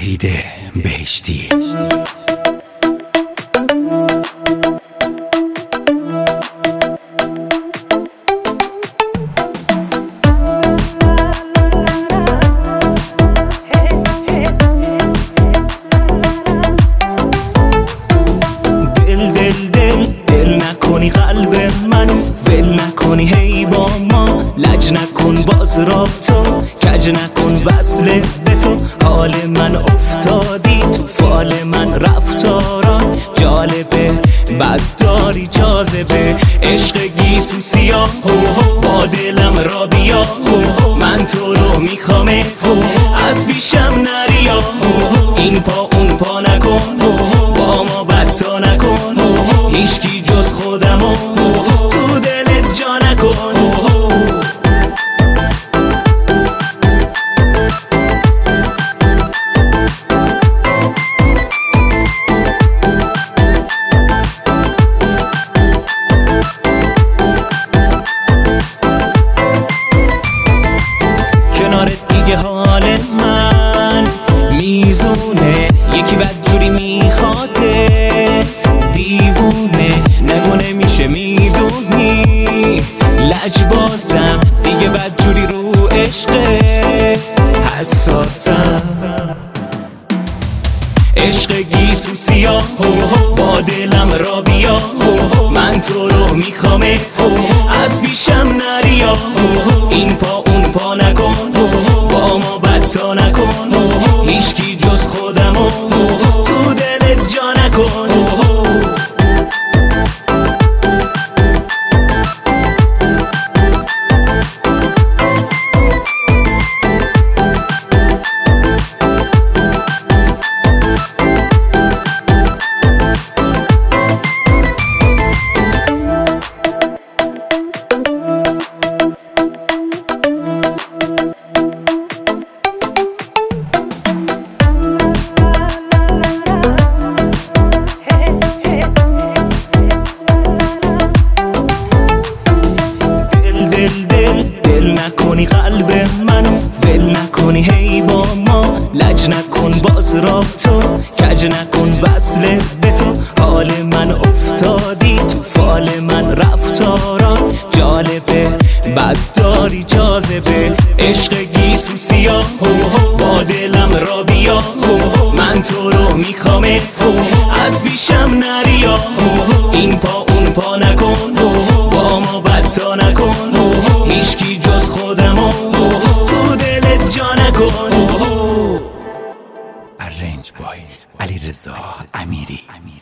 وحید بهشتی. دل نکنی قلب منو ول نکنی، هی با ما لج نکن باز رابطو کج نکن وصل به تو. حال من افتادی تو فال من، رفتاران جالبه بد داری جاذبه. عشق گیسو سیاه با دلم را بیا، من تو رو میخوامت از پیشم نریا. این پا اون پا نکن با ما بدتا نکن، هیچکی جز خودمو تو دلت جا نکن. کنارت دیگه حال من میزونه، یکی بدجوری میخوادت دیوونه. نگو نمیشه میدونی لجبازم، دیگه بدجوری رو عشقت حساسم. عشق گیسو سیاه با دلم را بیا، من تو رو میخوامت از پیشم نریا. این پا اون پا نکن با ما بدتا نکن، هیچکی جز خودمو تو دلت جا نکن. دل نکنی قلب منو ول نکنی، هی با ما لج نکن باز رابطو کج نکن وصل به تو. حال من افتادی تو فال من، رفتاران جالبه بد داری جاذبه. عشق گیسو سیاه با دلم را بیا، من تو رو میخوامت از پیشم نریا. این پا اون پا نکن با ما بدتا نکن، هیچکی جز خودمو تو دلت جا نکن. ارنج بای علیرضا امیری.